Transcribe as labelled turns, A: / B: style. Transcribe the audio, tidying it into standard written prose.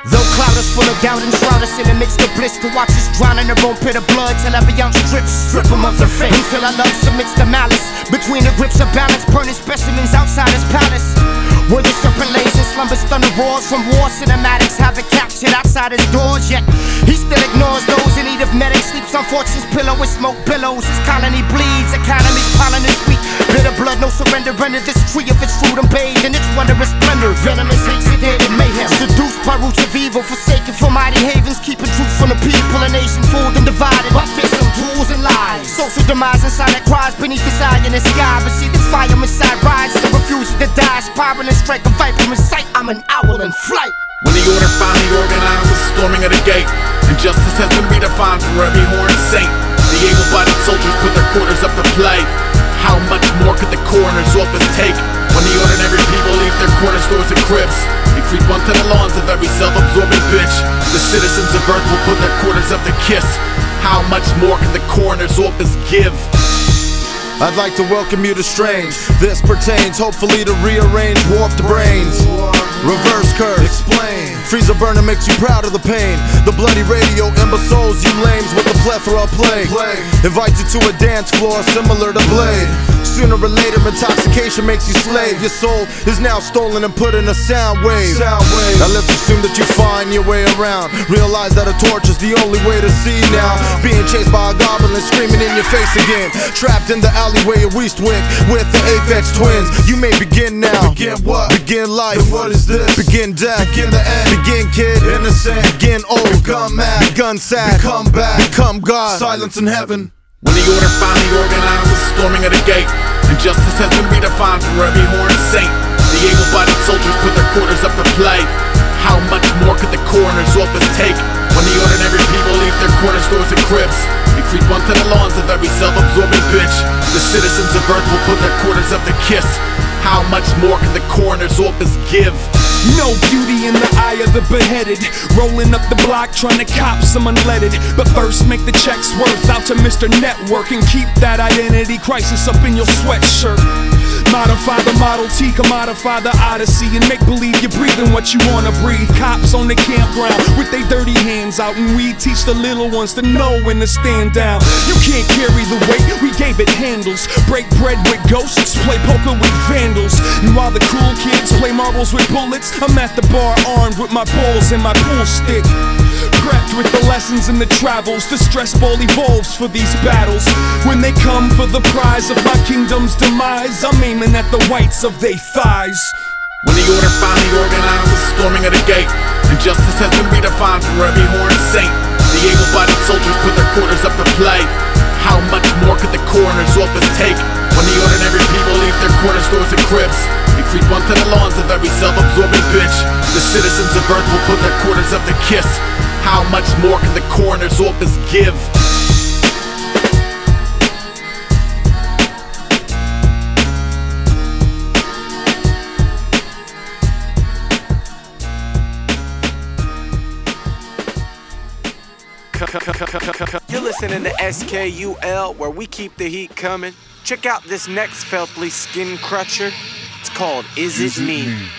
A: Though cloud is full of doubt and shroud us in the midst of bliss, to watch us drown in their own pit of blood till every ounce strip them of their faith. Until our love submits to malice, between the grips of balance, burning specimens outside his palace. Where the serpent lays and slumbers, thunder roars from war cinematics, have it captured outside his doors. Yet he still ignores those in need of medics, sleeps on fortune's pillow with smoke billows. His colony bleeds, economy's pollen is weak. Bitter blood, no surrender, under this tree of its fruit and bathed in its wondrous splendor. Venomous hate, sedated mayhem, seduced by roots of evil, forsaken from mighty havens, keeping truth from the people. A nation fooled and divided by fearsome tools and lies. Social demise inside that cries beneath his eye in the sky. But see this fire inside rises and refuses to die, spiraling strike a viper in sight. I'm an owl in flight.
B: When the order finally organized, the storming of the gate, and justice has been redefined for every horned saint. The able-bodied soldiers put their quarters up to play. How much more could the coroner's office take? When the ordinary people leave their corner stores and cribs, they creep onto the lawns of every self-absorbing bitch. The citizens of Earth will put their quarters up to kiss. How much more can the coroner's office give?
C: I'd like to welcome you to Strange. This pertains hopefully to rearrange warped brains. Reverse curse, explain. Freezer burner makes you proud of the pain. The bloody radio imbeciles you lames with a plethora of plague. Invites you to a dance floor similar to Blade. Sooner or later intoxication makes you slave. Your soul is now stolen and put in a sound wave. Now let's assume that you find your way around. Realize that a torch is the only way to see now. Being chased by a goblin screaming in your face again. Trapped in the alleyway of Eastwick with the Aphex Twins. You may begin now.
D: Begin what?
C: Begin life.
D: Then what is this?
C: Begin death.
D: Begin the end.
C: Begin kid.
D: Innocent.
C: Begin old.
D: Become mad.
C: Begun sad.
D: Become back.
C: Become God.
D: Silence in heaven.
B: When the order finally organized, the storming of the gate, and justice has been redefined for every horned saint. The able-bodied soldiers put their quarters up to play. How much more could the coroner's office take? When the ordinary people leave their corner stores and cribs, they creep onto the lawns of every self-absorbing bitch. The citizens of Earth will put their quarters up to kiss. How much more can the coroner's office give?
E: No beauty in the eye of the beheaded. Rolling up the block trying to cop some unleaded. But first make the checks worth out to Mr. Network and keep that identity crisis up in your sweatshirt. Modify the Model T, commodify the Odyssey, and make believe you're breathing what you wanna breathe. Cops on the campground with their dirty hands out, and we teach the little ones to know when to stand down. You can't carry the weight, we gave it handles. Break bread with ghosts, play poker with vandals. And while the cool kids play marbles with bullets, I'm at the bar armed with my balls and my pool stick. Prepped with the lessons and the travels, the stress ball evolves for these battles. When they come for the prize of my kingdom's demise, I'm aiming at the whites of their thighs.
B: When the order finally organized, the storming of the gate, and justice has been redefined for every horned saint. The able-bodied soldiers put their quarters up to play. How much more could the coroner's office take? When the ordinary people leave their corner stores and cribs, they creep onto the lawns of every self-absorbing bitch. The citizens of Earth will put their quarters up to kiss. How much more can the coroner's office give?
F: You're listening to SKUL, where we keep the heat coming. Check out this next filthy skin crutcher. It's called Is It Me?